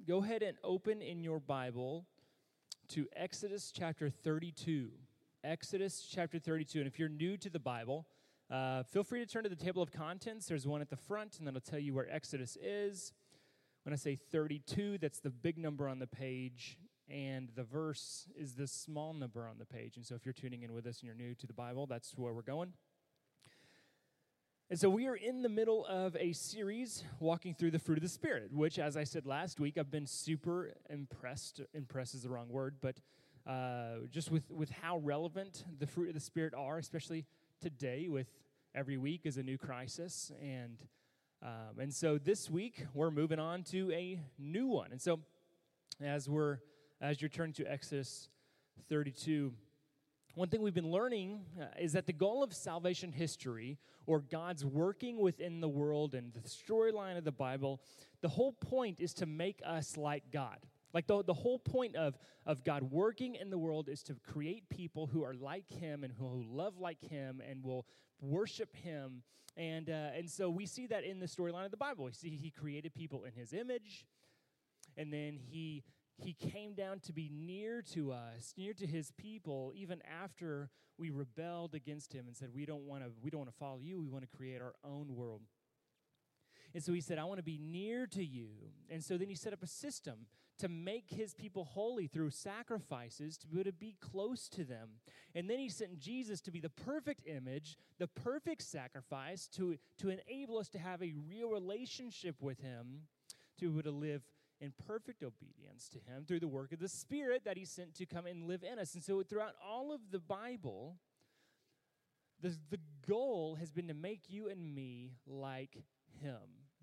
go ahead and open in your Bible to Exodus chapter 32. Exodus chapter 32. And if you're new to the Bible, feel free to turn to the table of contents. There's one at the front, and that'll tell you where Exodus is. When I say 32, that's the big number on the page, and the verse is the small number on the page. And so if you're tuning in with us and you're new to the Bible, that's where we're going. And so we are in the middle of a series walking through the fruit of the Spirit, which, as I said last week, I've been super impressed. Impressed is the wrong word, but just with how relevant the fruit of the Spirit are, especially today with every week is a new crisis. And so this week, we're moving on to a new one. And so as you're turning to Exodus 32, one thing we've been learning is that the goal of salvation history, or God's working within the world and the storyline of the Bible, the whole point is to make us like God. Like the whole point of God working in the world is to create people who are like Him and who love like Him and will worship Him. And so we see that in the storyline of the Bible. We see He created people in His image, and then He came down to be near to us, near to His people, even after we rebelled against Him and said, we don't want to follow you, we want to create our own world. And so He said, I want to be near to you. And so then He set up a system to make His people holy through sacrifices, to be able to be close to them. And then He sent Jesus to be the perfect image, the perfect sacrifice, to enable us to have a real relationship with Him, to be able to live in perfect obedience to Him through the work of the Spirit that He sent to come and live in us. And so throughout all of the Bible, the goal has been to make you and me like Him.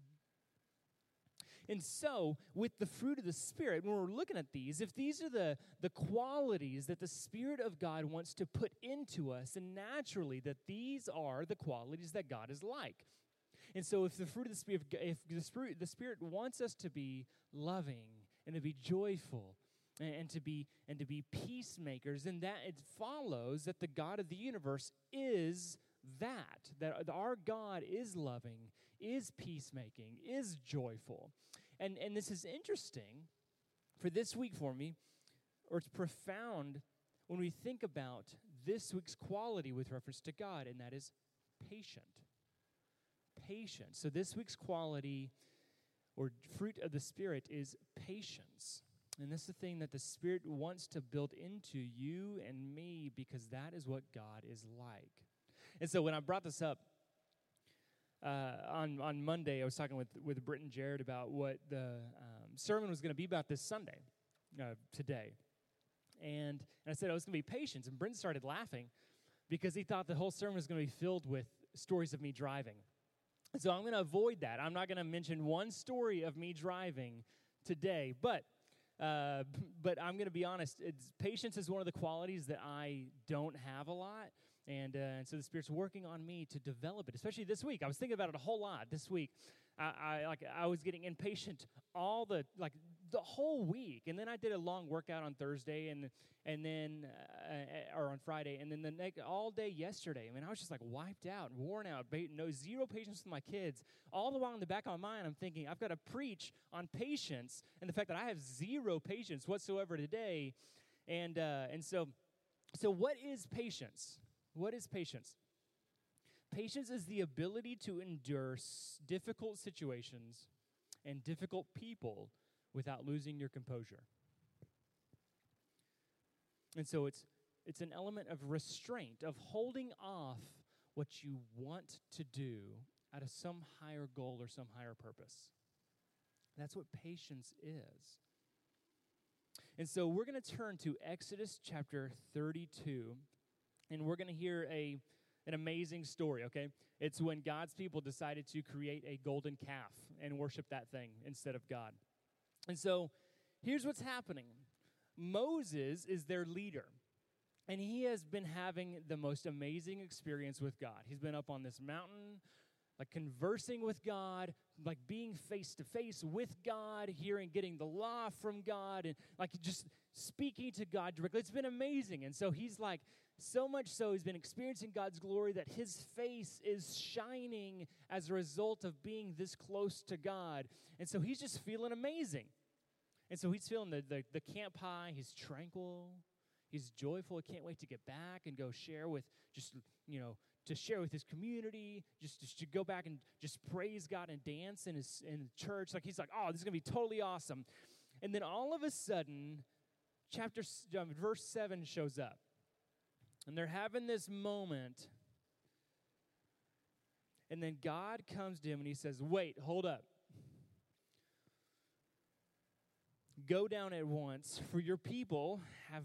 And so, with the fruit of the Spirit, when we're looking at these, if these are the qualities that the Spirit of God wants to put into us, and naturally that these are the qualities that God is like. And so if the fruit of the Spirit, if the Spirit wants us to be loving and to be joyful and to be peacemakers, then that it follows that the God of the universe is that our God is loving, is peacemaking, is joyful. And this is interesting for this week for me, or it's profound when we think about this week's quality with reference to God, and that is patient. Patience. So this week's quality or fruit of the Spirit is patience. And this is the thing that the Spirit wants to build into you and me, because that is what God is like. And so when I brought this up on Monday, I was talking with Britt and Jared about what the sermon was going to be about this Sunday, today. And I said, it's going to be patience. And Brent started laughing because he thought the whole sermon was going to be filled with stories of me driving. So I'm going to avoid that. I'm not going to mention one story of me driving today, but I'm going to be honest. Patience is one of the qualities that I don't have a lot, and so the Spirit's working on me to develop it, especially this week. I was thinking about it a whole lot this week. I was getting impatient the whole week, and then I did a long workout on Thursday, and then or on Friday, and then all day yesterday. I mean, I was just like wiped out, worn out, zero patience with my kids. All the while in the back of my mind, I'm thinking I've got to preach on patience and the fact that I have zero patience whatsoever today, and so what is patience? What is patience? Patience is the ability to endure difficult situations and difficult people without losing your composure. And so it's an element of restraint, of holding off what you want to do out of some higher goal or some higher purpose. That's what patience is. And so we're going to turn to Exodus chapter 32, and we're going to hear an amazing story, okay? It's when God's people decided to create a golden calf and worship that thing instead of God. And so here's what's happening. Moses is their leader, and he has been having the most amazing experience with God. He's been up on this mountain, like conversing with God, like being face to face with God, getting the law from God, and like just speaking to God directly. It's been amazing. And so he's like, so much so he's been experiencing God's glory that his face is shining as a result of being this close to God. And so he's just feeling amazing. And so he's feeling the camp high. He's tranquil. He's joyful. He can't wait to get back and go share with to share with his community, just to go back and just praise God and dance in church. Like he's like, oh, this is going to be totally awesome. And then all of a sudden, verse 7 shows up. And they're having this moment. And then God comes to him and he says, wait, hold up. Go down at once, for your people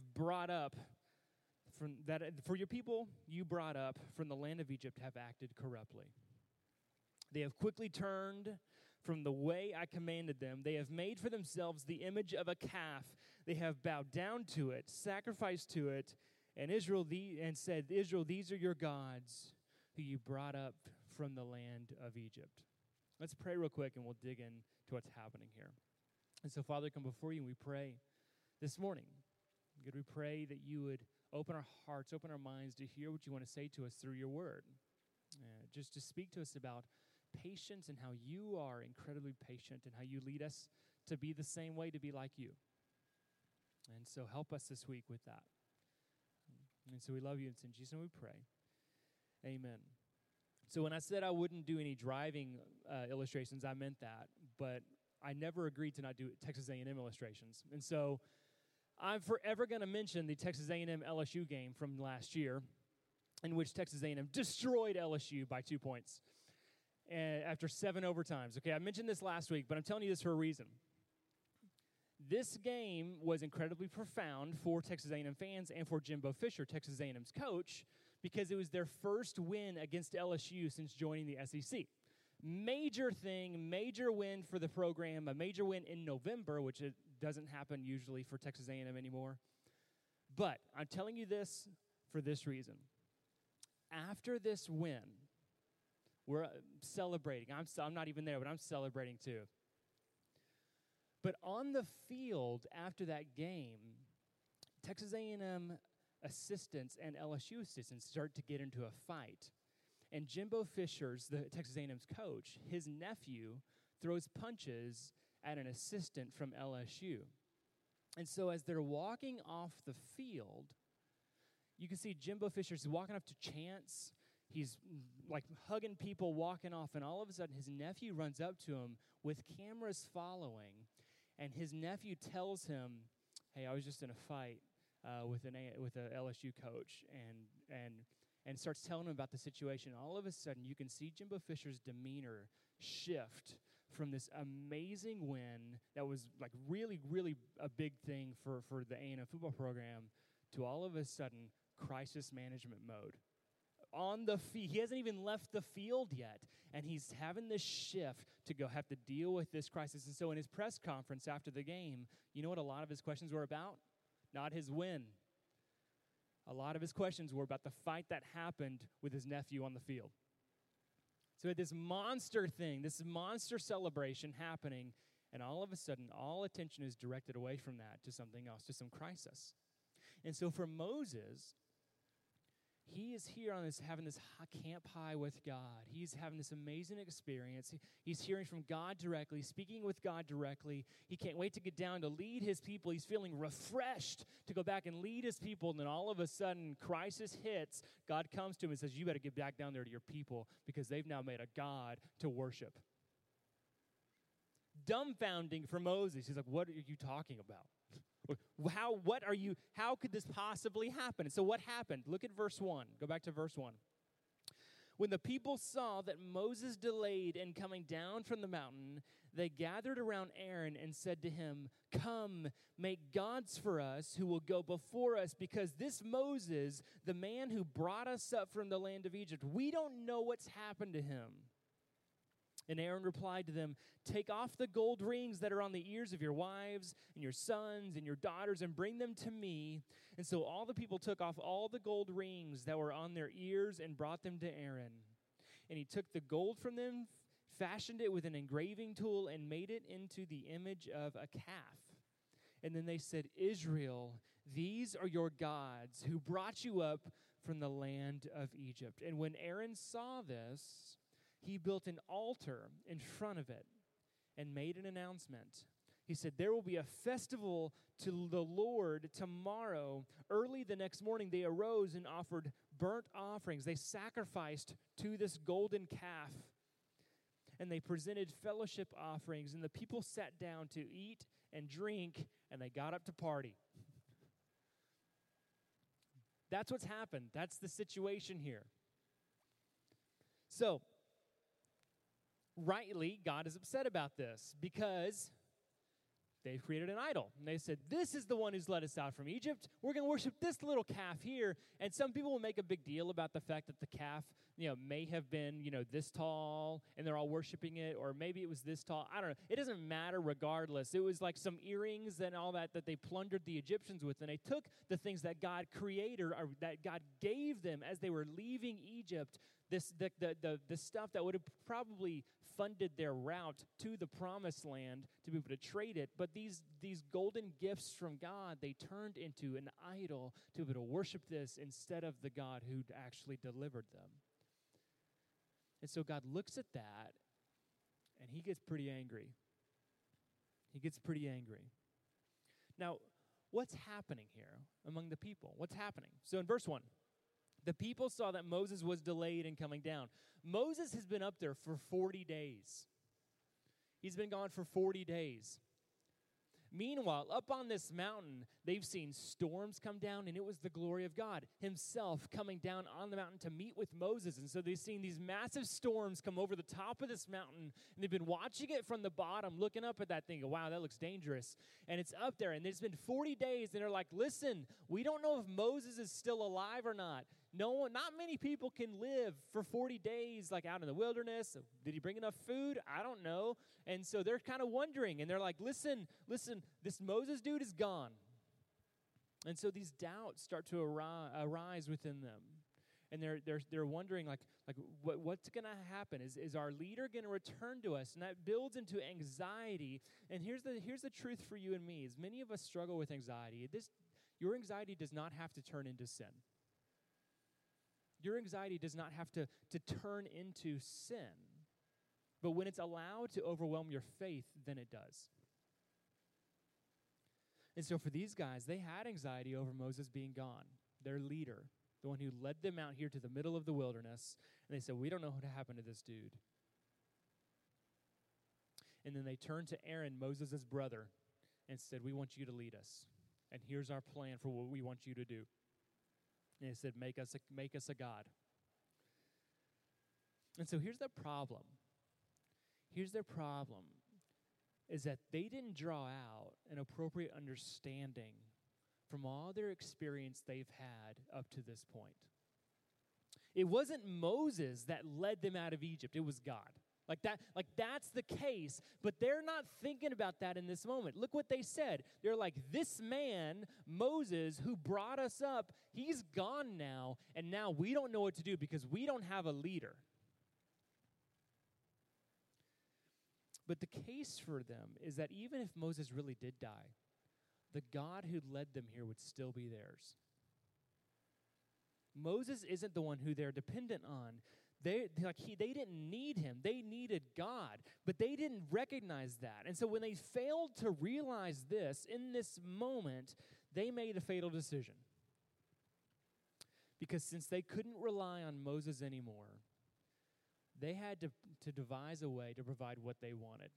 you brought up from the land of Egypt have acted corruptly. They have quickly turned from the way I commanded them. They have made for themselves the image of a calf. They have bowed down to it, sacrificed to it, and said, Israel, these are your gods who you brought up from the land of Egypt. Let's pray real quick and we'll dig into what's happening here. And so, Father, come before you and we pray this morning. God, we pray that you would open our hearts, open our minds to hear what you want to say to us through your word. Just to speak to us about patience and how you are incredibly patient and how you lead us to be the same way, to be like you. And so help us this week with that. And so we love you. It's in Jesus' name we pray. Amen. So when I said I wouldn't do any driving illustrations, I meant that. But I never agreed to not do Texas A&M illustrations. And so I'm forever going to mention the Texas A&M LSU game from last year, in which Texas A&M destroyed LSU by 2 points after 7 overtimes. Okay, I mentioned this last week, but I'm telling you this for a reason. This game was incredibly profound for Texas A&M fans and for Jimbo Fisher, Texas A&M's coach, because it was their first win against LSU since joining the SEC. Major thing, major win for the program, a major win in November, which it doesn't happen usually for Texas A&M anymore. But I'm telling you this for this reason. After this win, we're celebrating. I'm not even there, but I'm celebrating too. But on the field after that game, Texas A&M assistants and LSU assistants start to get into a fight. And Jimbo Fisher's, the Texas A&M's coach, his nephew throws punches at an assistant from LSU. And so as they're walking off the field, you can see Jimbo Fisher's walking up to Chance. He's like hugging people, walking off, and all of a sudden his nephew runs up to him with cameras following, and his nephew tells him, hey, I was just in a fight with a LSU coach, and starts telling him about the situation. All of a sudden, you can see Jimbo Fisher's demeanor shift from this amazing win that was like really, really a big thing for the A&M football program to all of a sudden crisis management mode. On the field, he hasn't even left the field yet, and he's having this shift to go have to deal with this crisis. And so in his press conference after the game, you know what a lot of his questions were about? Not his win. A lot of his questions were about the fight that happened with his nephew on the field. So this monster thing, this monster celebration happening, and all of a sudden, all attention is directed away from that to something else, to some crisis. And so for Moses, he is here on this, having this camp high with God. He's having this amazing experience. He's hearing from God directly, speaking with God directly. He can't wait to get down to lead his people. He's feeling refreshed to go back and lead his people. And then all of a sudden, crisis hits. God comes to him and says, you better get back down there to your people because they've now made a God to worship. Dumbfounding for Moses. He's like, what are you talking about? How could this possibly happen? And so what happened? Look at verse 1. Go back to verse 1. When the people saw that Moses delayed in coming down from the mountain, they gathered around Aaron and said to him, come, make gods for us who will go before us, because this Moses, the man who brought us up from the land of Egypt, we don't know what's happened to him. And Aaron replied to them, take off the gold rings that are on the ears of your wives and your sons and your daughters and bring them to me. And so all the people took off all the gold rings that were on their ears and brought them to Aaron. And he took the gold from them, fashioned it with an engraving tool, and made it into the image of a calf. And then they said, Israel, these are your gods who brought you up from the land of Egypt. And when Aaron saw this, he built an altar in front of it and made an announcement. He said, there will be a festival to the Lord tomorrow. Early the next morning, they arose and offered burnt offerings. They sacrificed to this golden calf. And they presented fellowship offerings. And the people sat down to eat and drink, and they got up to party. That's what's happened. That's the situation here. So, rightly, God is upset about this because they've created an idol. And they said, this is the one who's led us out from Egypt. We're going to worship this little calf here. And some people will make a big deal about the fact that the calf, may have been, this tall, and they're all worshiping it, or maybe it was this tall. I don't know. It doesn't matter regardless. It was like some earrings and all that they plundered the Egyptians with, and they took the things that God created, or that God gave them as they were leaving Egypt, the stuff that would have probably funded their route to the promised land to be able to trade it. But these golden gifts from God, they turned into an idol to be able to worship this instead of the God who'd actually delivered them. And so God looks at that, and he gets pretty angry. He gets pretty angry. Now, what's happening here among the people? What's happening? So in verse 1, the people saw that Moses was delayed in coming down. Moses has been up there for 40 days. He's been gone for 40 days. Meanwhile, up on this mountain, they've seen storms come down, and it was the glory of God himself coming down on the mountain to meet with Moses. And so they've seen these massive storms come over the top of this mountain, and they've been watching it from the bottom, looking up at that thing, wow, that looks dangerous. And it's up there, and it's been 40 days, and they're like, listen, we don't know if Moses is still alive or not. Not many people can live for 40 days like out in the wilderness. Did he bring enough food? I don't know. And so they're kind of wondering, and they're like, listen, this Moses dude is gone. And so these doubts start to arise within them. And they're wondering, what's going to happen? Is our leader going to return to us? And that builds into anxiety. And here's the truth for you and me, is many of us struggle with anxiety. Your anxiety does not have to turn into sin. Your anxiety does not have to turn into sin. But when it's allowed to overwhelm your faith, then it does. And so for these guys, they had anxiety over Moses being gone, their leader, the one who led them out here to the middle of the wilderness. And they said, we don't know what happened to this dude. And then they turned to Aaron, Moses' brother, and said, we want you to lead us. And here's our plan for what we want you to do. And he said, make us a god. And so here's their problem. Here's their problem, is that they didn't draw out an appropriate understanding from all their experience they've had up to this point. It wasn't Moses that led them out of Egypt. It was God. That's the case, but they're not thinking about that in this moment. Look what they said. They're like, this man, Moses, who brought us up, he's gone now, and now we don't know what to do because we don't have a leader. But the case for them is that even if Moses really did die, the God who led them here would still be theirs. Moses isn't the one who they're dependent on. They didn't need him. They needed God, but they didn't recognize that. And so when they failed to realize this in this moment, they made a fatal decision. Because since they couldn't rely on Moses anymore, they had to devise a way to provide what they wanted.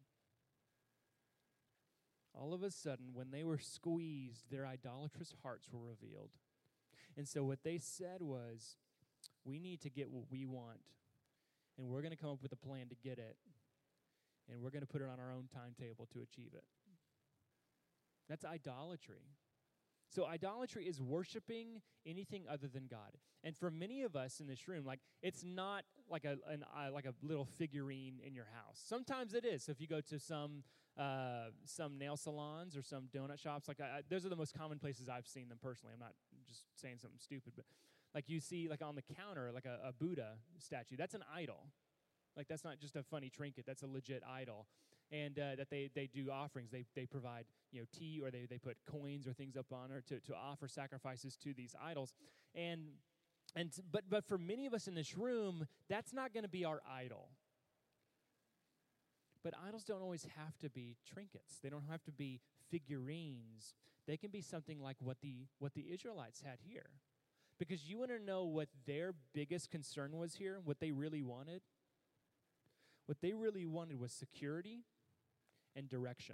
All of a sudden, when they were squeezed, their idolatrous hearts were revealed. And so what they said was, we need to get what we want, and we're going to come up with a plan to get it, and we're going to put it on our own timetable to achieve it. That's idolatry. So idolatry is worshiping anything other than God. And for many of us in this room, it's not like a little figurine in your house. Sometimes it is. So if you go to some nail salons or some donut shops, those are the most common places I've seen them personally. I'm not just saying something stupid, but you see on the counter a Buddha statue. That's an idol. That's not just a funny trinket. That's a legit idol. And that they do offerings. They provide tea, or they put coins or things up on her to offer sacrifices to these idols. But for many of us in this room, that's not going to be our idol. But idols don't always have to be trinkets. They don't have to be figurines. They can be something like what the Israelites had here. Because you want to know what their biggest concern was here, what they really wanted? What they really wanted was security and direction.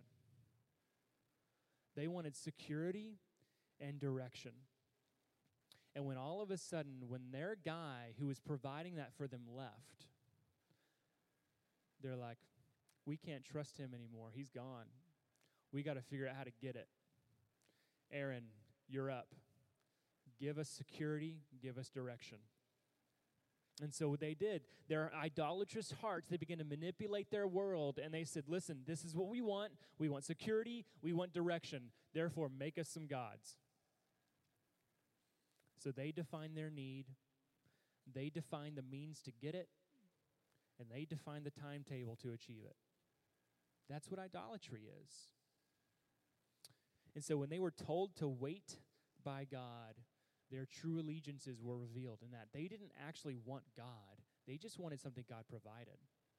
They wanted security and direction. And when all of a sudden, when their guy who was providing that for them left, they're like, we can't trust him anymore. He's gone. We got to figure out how to get it. Aaron, you're up. Give us security, give us direction. And so what they did, their idolatrous hearts, they began to manipulate their world, and they said, listen, this is what we want. We want security. We want direction. Therefore, make us some gods. So they define their need. They define the means to get it. And they define the timetable to achieve it. That's what idolatry is. And so when they were told to wait by God, their true allegiances were revealed in that. They didn't actually want God. They just wanted something God provided.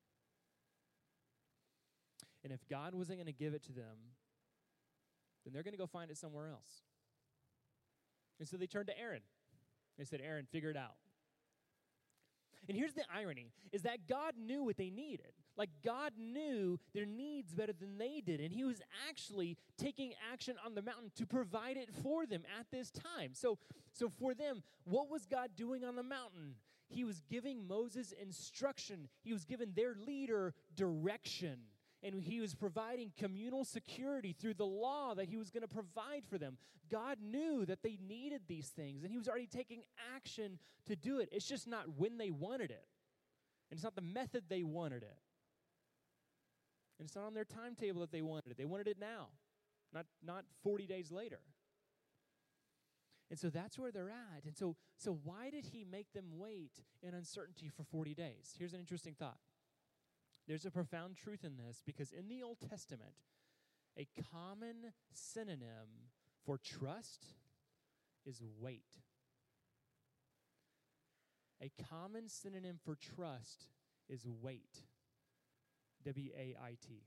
And if God wasn't going to give it to them, then they're going to go find it somewhere else. And so they turned to Aaron. They said, Aaron, figure it out. And here's the irony, is that God knew what they needed. Like, God knew their needs better than they did, and he was actually taking action on the mountain to provide it for them at this time. So for them, what was God doing on the mountain? He was giving Moses instruction. He was giving their leader direction. And he was providing communal security through the law that he was going to provide for them. God knew that they needed these things, and he was already taking action to do it. It's just not when they wanted it. And it's not the method they wanted it. And it's not on their timetable that they wanted it. They wanted it now, not 40 days later. And so that's where they're at. And so why did he make them wait in uncertainty for 40 days? Here's an interesting thought. There's a profound truth in this, because in the Old Testament, a common synonym for trust is wait. A common synonym for trust is wait. W-A-I-T.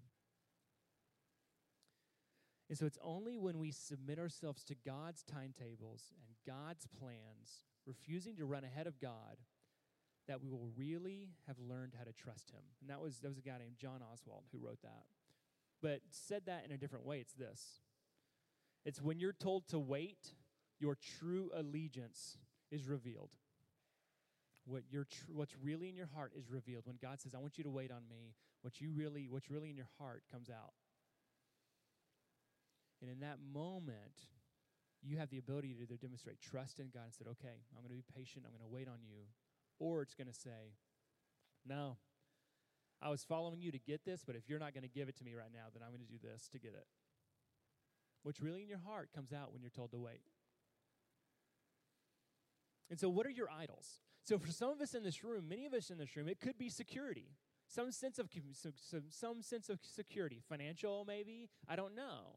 And so it's only when we submit ourselves to God's timetables and God's plans, refusing to run ahead of God, that we will really have learned how to trust him. And that was a guy named John Oswald who wrote that. But said that in a different way. It's this. It's when you're told to wait, your true allegiance is revealed. What's really in your heart is revealed. When God says, I want you to wait on me, what's really in your heart comes out. And in that moment, you have the ability to either demonstrate trust in God and say, okay, I'm going to be patient, I'm going to wait on you. Or it's going to say, no, I was following you to get this, but if you're not going to give it to me right now, then I'm going to do this to get it. What's really in your heart comes out when you're told to wait. And so what are your idols? So for some of us in this room, many of us in this room, it could be security. Some sense of security. Financial, maybe. I don't know.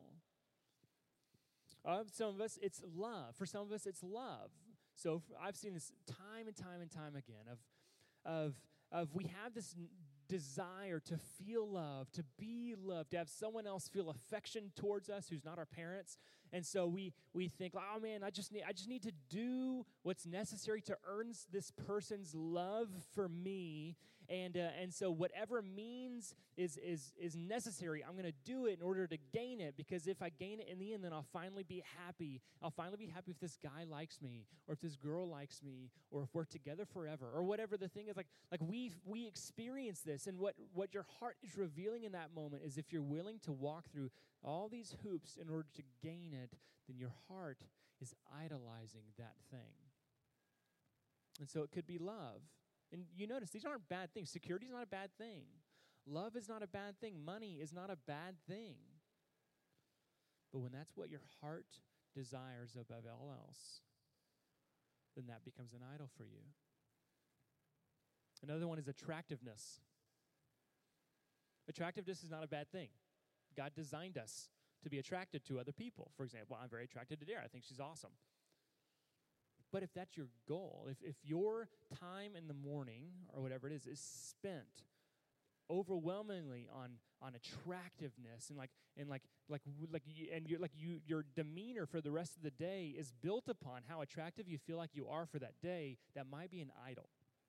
Some of us, it's love. For some of us, it's love. So I've seen this time and time and time again of we have this desire to feel love, to be loved, to have someone else feel affection towards us who's not our parents. And so we think, oh man, I just need to do what's necessary to earn this person's love for me. And so whatever means is necessary, I'm going to do it in order to gain it, because if I gain it in the end, then I'll finally be happy. I'll finally be happy if this guy likes me, or if this girl likes me, or if we're together forever, or whatever the thing is. Like we experience this, and what your heart is revealing in that moment is if you're willing to walk through all these hoops in order to gain it, then your heart is idolizing that thing. And so it could be love. And you notice these aren't bad things. Security is not a bad thing. Love is not a bad thing. Money is not a bad thing. But when that's what your heart desires above all else, then that becomes an idol for you. Another one is attractiveness. Attractiveness is not a bad thing. God designed us to be attracted to other people. For example, I'm very attracted to Dara. I think she's awesome. But if that's your goal, if your time in the morning or whatever it is spent overwhelmingly on attractiveness your demeanor for the rest of the day is built upon how attractive you feel like you are for that day, that might be an idol.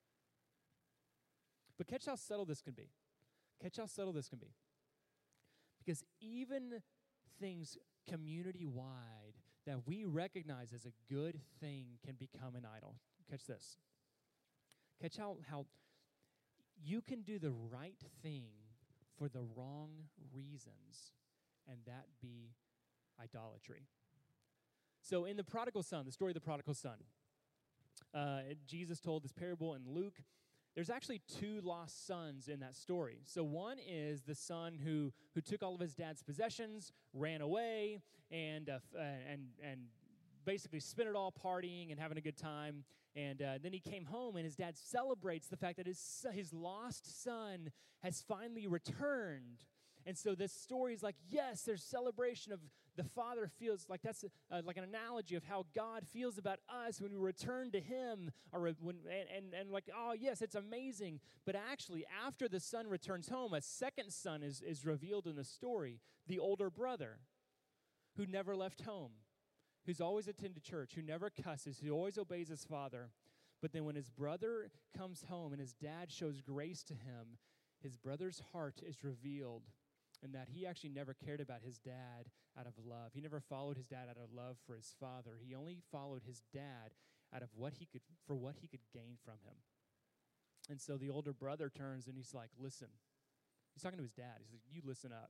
But catch how subtle this can be. Catch how subtle this can be. Because even things community-wide that we recognize as a good thing can become an idol. Catch this. Catch how you can do the right thing for the wrong reasons, and that be idolatry. So in the prodigal son, the story of the prodigal son, Jesus told this parable in Luke. There's actually two lost sons in that story. So one is the son who took all of his dad's possessions, ran away, and basically spent it all partying and having a good time. And then he came home, and his dad celebrates the fact that his lost son has finally returned. And so this story is like, yes, there's celebration of the father feels like that's like an analogy of how God feels about us when we return to him, and like, oh, yes, it's amazing. But actually, after the son returns home, a second son is revealed in the story, the older brother who never left home, who's always attended church, who never cusses, who always obeys his father. But then when his brother comes home and his dad shows grace to him, his brother's heart is revealed, and that he actually never cared about his dad out of love. He never followed his dad out of love for his father. He only followed his dad out of what he could gain from him. And so the older brother turns and he's like, listen. He's talking to his dad. He's like, you listen up.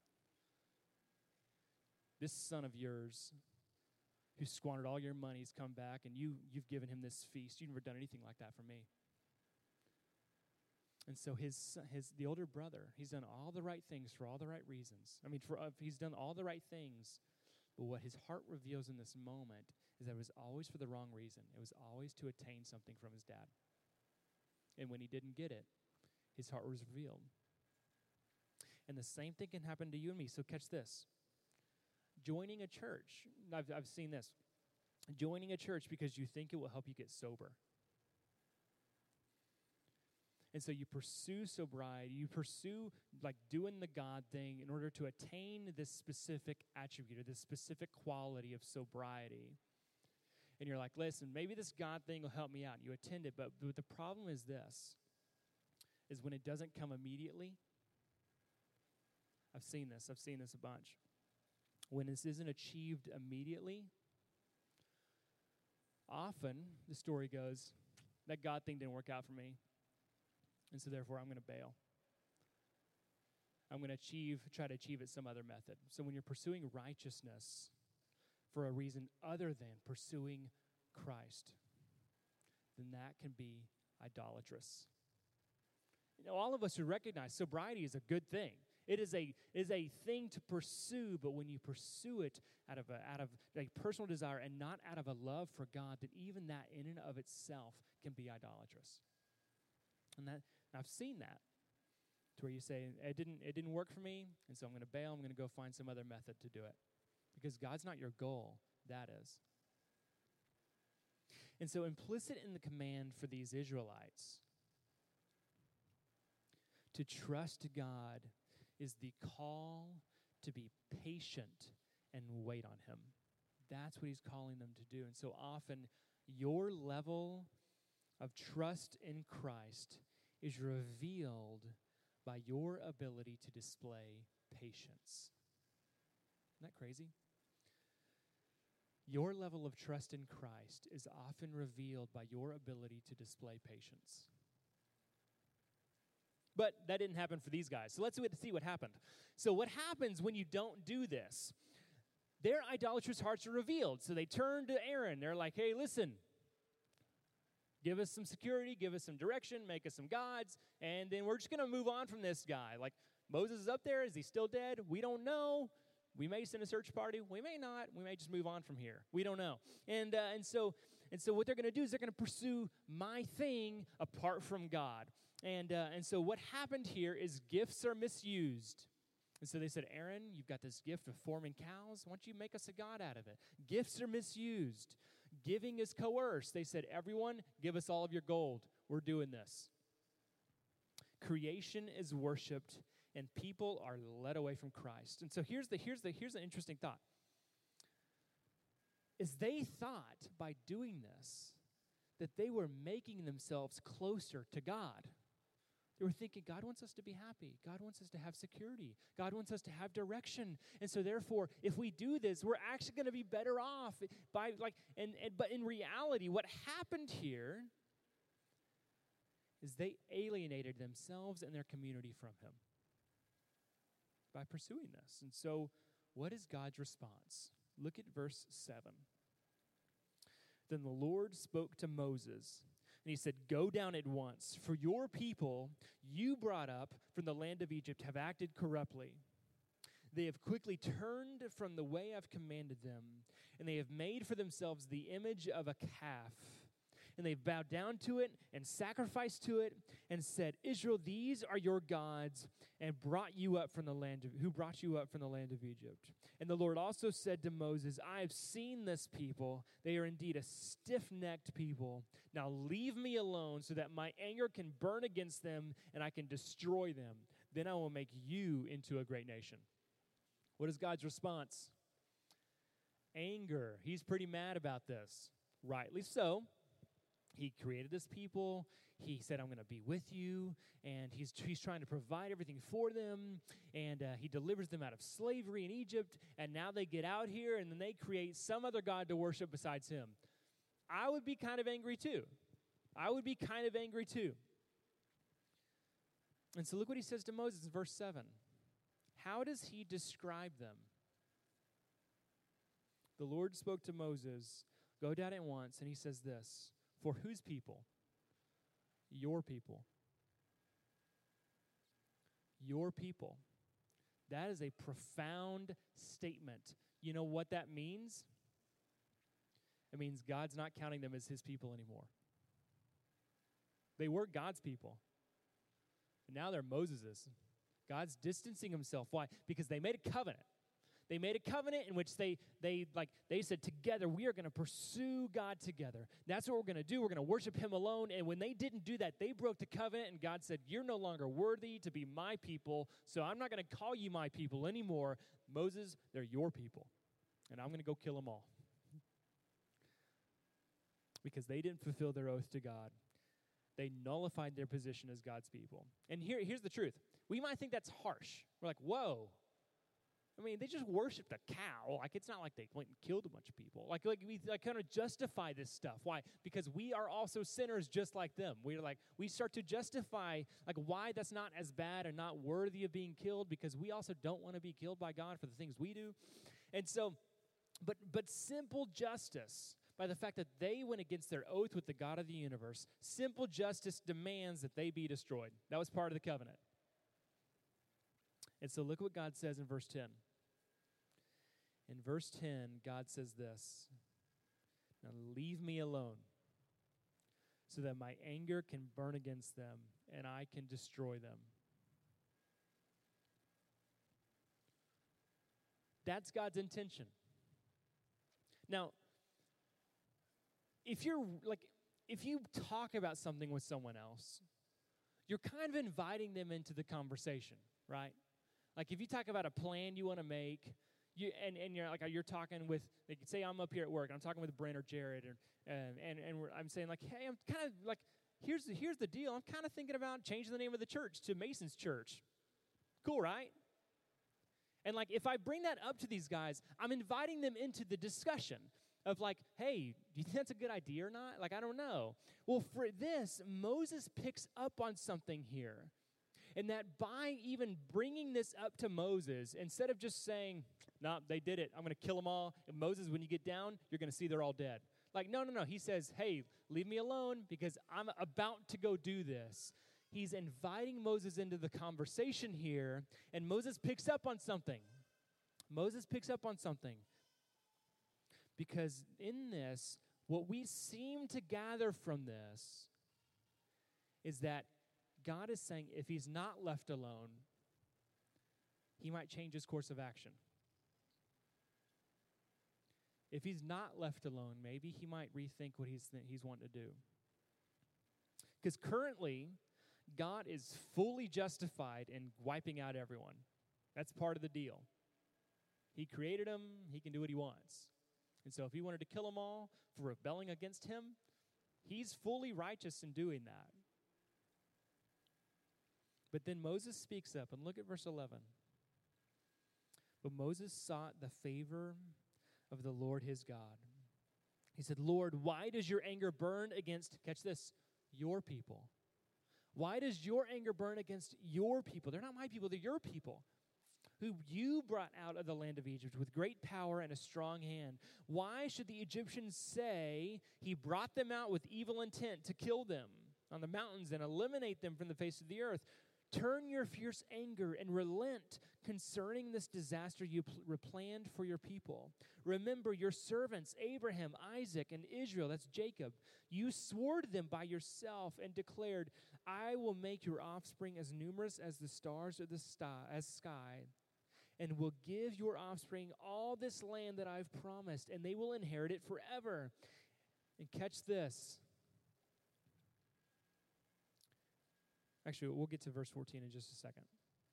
This son of yours who squandered all your money has come back, and you've given him this feast. You've never done anything like that for me. And so the older brother, he's done all the right things for all the right reasons. I mean, he's done all the right things, but what his heart reveals in this moment is that it was always for the wrong reason. It was always to attain something from his dad. And when he didn't get it, his heart was revealed. And the same thing can happen to you and me. So catch this. Joining a church, I've seen this. Joining a church because you think it will help you get sober. And so you pursue sobriety, you pursue like doing the God thing in order to attain this specific attribute or this specific quality of sobriety. And you're like, listen, maybe this God thing will help me out. And you attend it, but the problem is this, is when it doesn't come immediately. I've seen this a bunch. When this isn't achieved immediately, often the story goes, that God thing didn't work out for me. And so therefore, I'm going to bail. I'm going to try to achieve it some other method. So when you're pursuing righteousness for a reason other than pursuing Christ, then that can be idolatrous. You know, all of us who recognize sobriety is a good thing. It is a thing to pursue, but when you pursue it out of a personal desire and not out of a love for God, then even that in and of itself can be idolatrous. And I've seen that, to where you say, it didn't work for me, and so I'm going to bail. I'm going to go find some other method to do it. Because God's not your goal, that is. And so implicit in the command for these Israelites to trust God is the call to be patient and wait on him. That's what he's calling them to do. And so often, your level of trust in Christ is revealed by your ability to display patience. Isn't that crazy? Your level of trust in Christ is often revealed by your ability to display patience. But that didn't happen for these guys. So let's see what happened. So what happens when you don't do this? Their idolatrous hearts are revealed. So they turn to Aaron. They're like, hey, listen, give us some security, give us some direction, make us some gods, and then we're just going to move on from this guy. Like, Moses is up there. Is he still dead? We don't know. We may send a search party. We may not. We may just move on from here. We don't know. And so what they're going to do is they're going to pursue my thing apart from God. And so what happened here is gifts are misused. And so they said, Aaron, you've got this gift of forming cows. Why don't you make us a god out of it? Gifts are misused. Giving is coerced. They said, everyone, give us all of your gold. We're doing this. creation is worshipped, and people are led away from Christ. And so here's an interesting thought. Is they thought by doing this that they were making themselves closer to God. They were thinking, God wants us to be happy. God wants us to have security. God wants us to have direction. And so therefore, if we do this, we're actually going to be better off. But in reality, what happened here is they alienated themselves and their community from him by pursuing this. And so what is God's response? Look at verse 7. Then the Lord spoke to Moses, and he said, "Go down at once, for your people you brought up from the land of Egypt have acted corruptly. They have quickly turned from the way I've commanded them, and they have made for themselves the image of a calf. And they've bowed down to it and sacrificed to it and said, 'Israel, these are your gods, and who brought you up from the land of Egypt.' And the Lord also said to Moses, 'I have seen this people. They are indeed a stiff-necked people. Now leave me alone so that my anger can burn against them and I can destroy them. Then I will make you into a great nation.'" What is God's response? Anger. He's pretty mad about this. Rightly so. He created this people. He said, "I'm going to be with you." And he's trying to provide everything for them. And he delivers them out of slavery in Egypt. And now they get out here and then they create some other god to worship besides him. I would be kind of angry too. And so look what he says to Moses in verse 7. How does he describe them? The Lord spoke to Moses, "Go down at once," and he says this, "For whose people?" Your people. Your people. That is a profound statement. You know what that means? It means God's not counting them as his people anymore. They were God's people. And now they're Moses's. God's distancing himself. Why? Because they made a covenant. They made a covenant in which they said, together, we are going to pursue God together. That's what we're going to do. We're going to worship him alone. And when they didn't do that, they broke the covenant, and God said, "You're no longer worthy to be my people, so I'm not going to call you my people anymore. Moses, they're your people, and I'm going to go kill them all." Because they didn't fulfill their oath to God. They nullified their position as God's people. And here's the truth. We might think that's harsh. We're like, whoa. I mean, they just worshipped a cow. Like, it's not like they went and killed a bunch of people. Like we kind of justify this stuff. Why? Because we are also sinners just like them. We start to justify why that's not as bad and not worthy of being killed, because we also don't want to be killed by God for the things we do. And so, but simple justice, by the fact that they went against their oath with the God of the universe, simple justice demands that they be destroyed. That was part of the covenant. And so look what God says in verse 10. In verse 10, God says this, "Now leave me alone so that my anger can burn against them and I can destroy them." That's God's intention. Now, if you talk about something with someone else, you're kind of inviting them into the conversation, right? Like if you talk about a plan you want to make, you're talking with, say I'm up here at work and I'm talking with Brent or Jared, I'm saying hey, I'm kind of here's the deal. I'm kind of thinking about changing the name of the church to Mason's Church. Cool, right? And if I bring that up to these guys, I'm inviting them into the discussion of hey, do you think that's a good idea or not? I don't know. Well, for this, Moses picks up on something here. And that by even bringing this up to Moses, instead of just saying, "No, they did it, I'm going to kill them all," and Moses, when you get down, you're going to see they're all dead. No. He says, "Hey, leave me alone because I'm about to go do this." He's inviting Moses into the conversation here, and Moses picks up on something. Because in this, what we seem to gather from this is that God is saying if he's not left alone, he might change his course of action. If he's not left alone, maybe he might rethink what he's wanting to do. Because currently, God is fully justified in wiping out everyone. That's part of the deal. He created them. He can do what he wants. And so if he wanted to kill them all for rebelling against him, he's fully righteous in doing that. But then Moses speaks up, and look at verse 11. But Moses sought the favor of the Lord his God. He said, Lord, why does your anger burn against, catch this, your people? Why does your anger burn against your people? They're not my people, they're your people, who you brought out of the land of Egypt with great power and a strong hand. Why should the Egyptians say he brought them out with evil intent to kill them on the mountains and eliminate them from the face of the earth? Turn your fierce anger and relent concerning this disaster you planned for your people. Remember your servants, Abraham, Isaac, and Israel, that's Jacob. You swore to them by yourself and declared, I will make your offspring as numerous as the stars of the sky, and will give your offspring all this land that I've promised, and they will inherit it forever. And catch this. Actually, we'll get to verse 14 in just a second.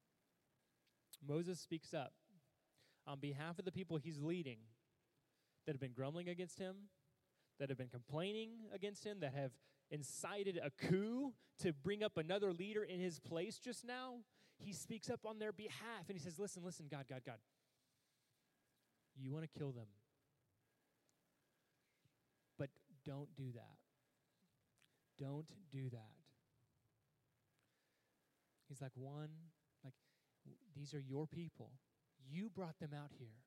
Moses speaks up on behalf of the people he's leading that have been grumbling against him, that have been complaining against him, that have incited a coup to bring up another leader in his place just now. He speaks up on their behalf, and he says, listen, God. You want to kill them. But don't do that. Don't do that. He's like, these are your people. You brought them out here.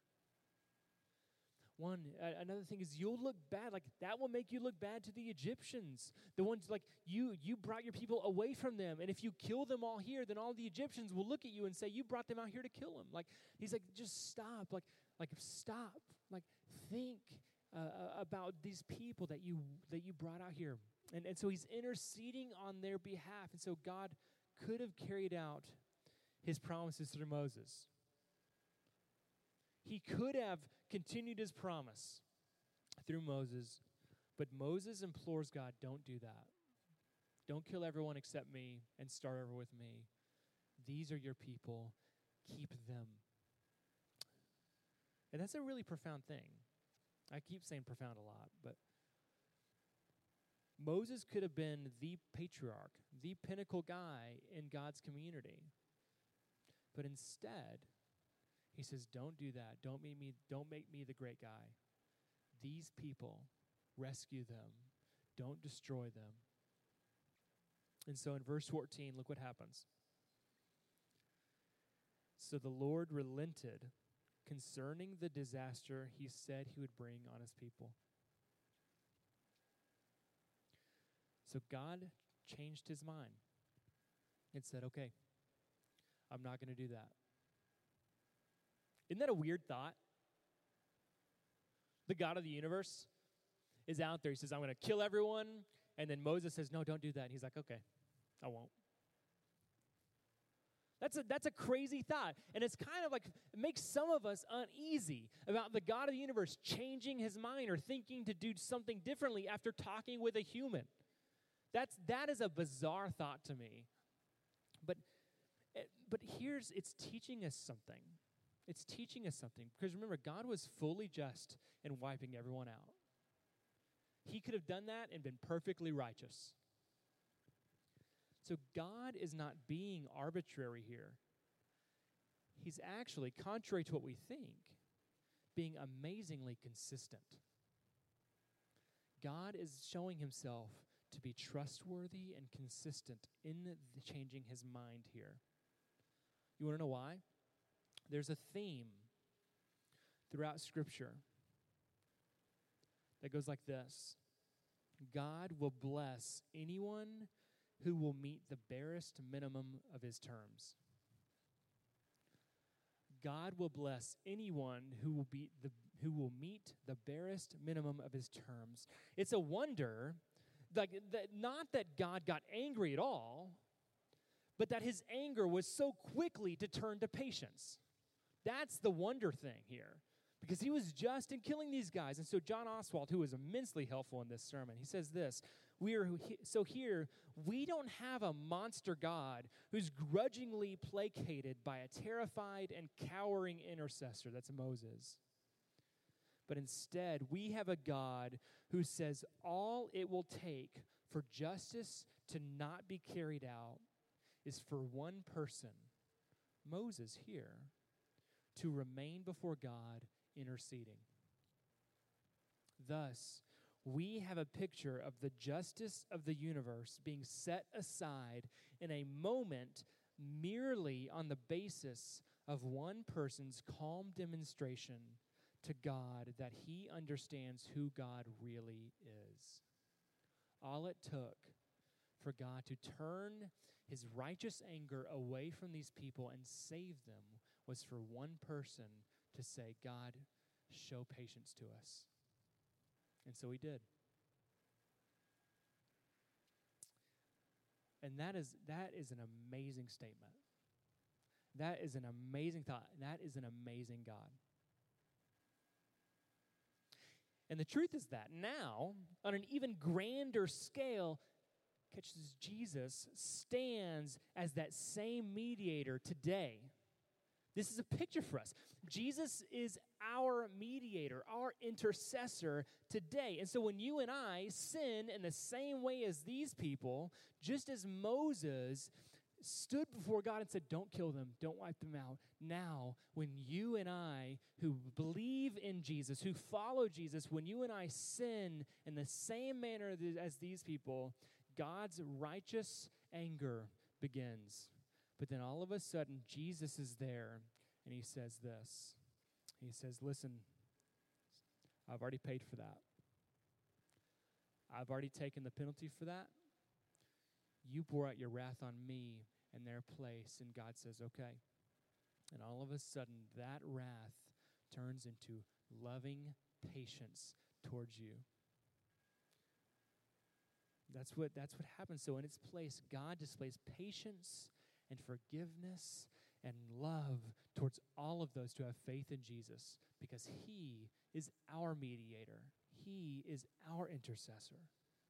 Another thing is you'll look bad. Like, that will make you look bad to the Egyptians. The ones, like, you brought your people away from them. And if you kill them all here, then all the Egyptians will look at you and say, you brought them out here to kill them. Like, he's like, just stop. Stop. Like, think about these people that you brought out here. And so he's interceding on their behalf. And so God could have carried out his promises through Moses. He could have continued his promise through Moses, but Moses implores God, don't do that. Don't kill everyone except me and start over with me. These are your people. Keep them. And that's a really profound thing. I keep saying profound a lot, but Moses could have been the patriarch, the pinnacle guy in God's community. But instead, he says, don't do that. Don't make me the great guy. These people, rescue them. Don't destroy them. And so in verse 14, look what happens. So the Lord relented concerning the disaster he said he would bring on his people. So God changed his mind and said, okay, I'm not going to do that. Isn't that a weird thought? The God of the universe is out there. He says, I'm going to kill everyone. And then Moses says, no, don't do that. And he's like, okay, I won't. That's a crazy thought. And it's kind of like, it makes some of us uneasy about the God of the universe changing his mind or thinking to do something differently after talking with a human. That is a bizarre thought to me. But it's teaching us something. It's teaching us something. Because remember, God was fully just in wiping everyone out. He could have done that and been perfectly righteous. So God is not being arbitrary here. He's actually, contrary to what we think, being amazingly consistent. God is showing himself to be trustworthy and consistent in the changing his mind here. You want to know why? There's a theme throughout Scripture that goes like this. God will bless anyone who will meet the barest minimum of his terms. God will bless anyone who will meet the barest minimum of his terms. It's a wonder, not that God got angry at all, but that his anger was so quickly to turn to patience. That's the wonder thing here, because he was just in killing these guys. And so John Oswald, who was immensely helpful in this sermon, he says this: So here, we don't have a monster God who's grudgingly placated by a terrified and cowering intercessor. That's Moses. But instead, we have a God who says all it will take for justice to not be carried out is for one person, Moses here, to remain before God interceding. Thus, we have a picture of the justice of the universe being set aside in a moment merely on the basis of one person's calm demonstration to God that he understands who God really is. All it took for God to turn his righteous anger away from these people and save them was for one person to say, God, show patience to us. And so he did. And that is an amazing statement. That is an amazing thought. That is an amazing God. And the truth is that now, on an even grander scale, Jesus stands as that same mediator today. This is a picture for us. Jesus is our mediator, our intercessor today. And so when you and I sin in the same way as these people, just as Moses stood before God and said, don't kill them, don't wipe them out. Now, when you and I, who believe in Jesus, who follow Jesus, when you and I sin in the same manner as these people, God's righteous anger begins. But then all of a sudden, Jesus is there, and he says this. He says, listen, I've already paid for that. I've already taken the penalty for that. You pour out your wrath on me in their place. And God says, okay. And all of a sudden, that wrath turns into loving patience towards you. That's what happens. So in its place, God displays patience and forgiveness and love towards all of those who have faith in Jesus, because he is our mediator. He is our intercessor.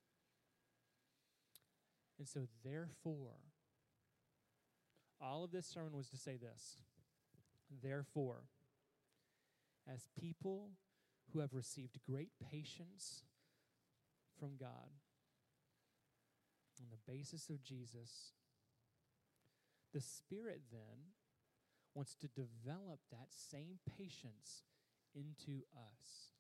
And so therefore, all of this sermon was to say this. Therefore, as people who have received great patience from God on the basis of Jesus, the Spirit then wants to develop that same patience into us.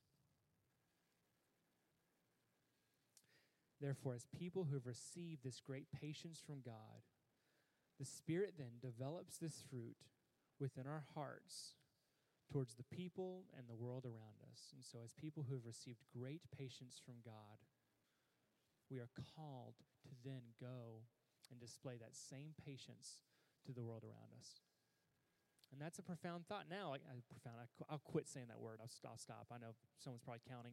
Therefore, as people who have received this great patience from God, the Spirit then develops this fruit within our hearts towards the people and the world around us. And so as people who have received great patience from God, we are called to then go and display that same patience to the world around us. And that's a profound thought. Now, I'll quit saying that word. I'll stop. I know someone's probably counting.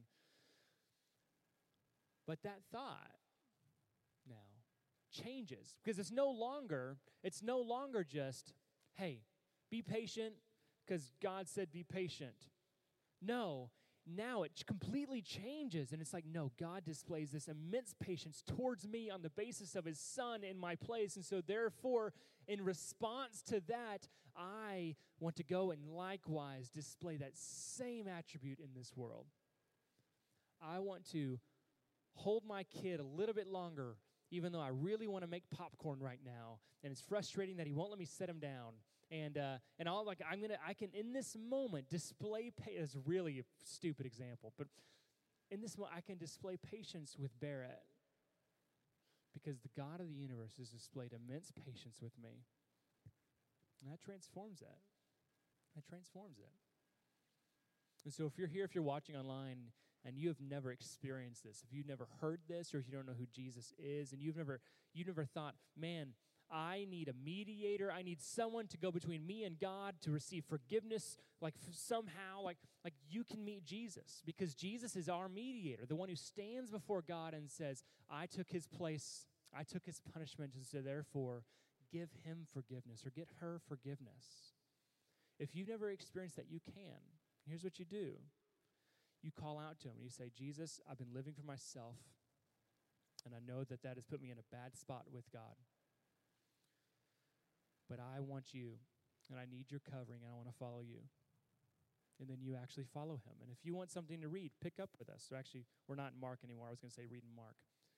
But that thought now changes, because it's no longer just, hey, be patient because God said be patient. No, now it completely changes, and it's like, no, God displays this immense patience towards me on the basis of his Son in my place, and so therefore, in response to that, I want to go and likewise display that same attribute in this world. I want to hold my kid a little bit longer, even though I really want to make popcorn right now, and it's frustrating that he won't let me set him down. And I can in this moment display it's really a stupid example, but in this moment I can display patience with Barrett because the God of the universe has displayed immense patience with me. And that transforms it. That transforms it. And so if you're watching online and you have never experienced this, if you've never heard this, or if you don't know who Jesus is, and you've never thought, man, I need a mediator. I need someone to go between me and God to receive forgiveness, somehow, you can meet Jesus, because Jesus is our mediator, the one who stands before God and says, I took his place, I took his punishment, and so therefore give him forgiveness or get her forgiveness. If you've never experienced that, you can. Here's what you do. You call out to him and you say, Jesus, I've been living for myself, And I know that has put me in a bad spot with God. But I want you, and I need your covering, and I want to follow you. And then you actually follow him. And if you want something to read, pick up with us. So actually, we're not in Mark anymore. I was going to say read in Mark.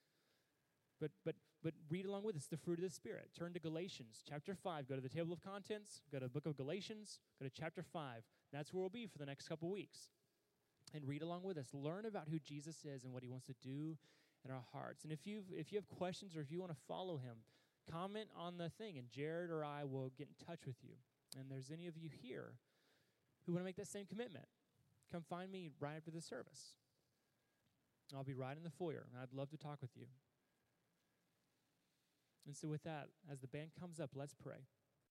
But read along with us the fruit of the Spirit. Turn to Galatians chapter 5. Go to the table of contents. Go to the book of Galatians. Go to chapter 5. That's where we'll be for the next couple weeks. And read along with us. Learn about who Jesus is and what he wants to do in our hearts. And if you have questions or if you want to follow him, comment on the thing, and Jared or I will get in touch with you. And there's any of you here who want to make that same commitment, come find me right after the service. I'll be right in the foyer, and I'd love to talk with you. And so with that, as the band comes up, let's pray.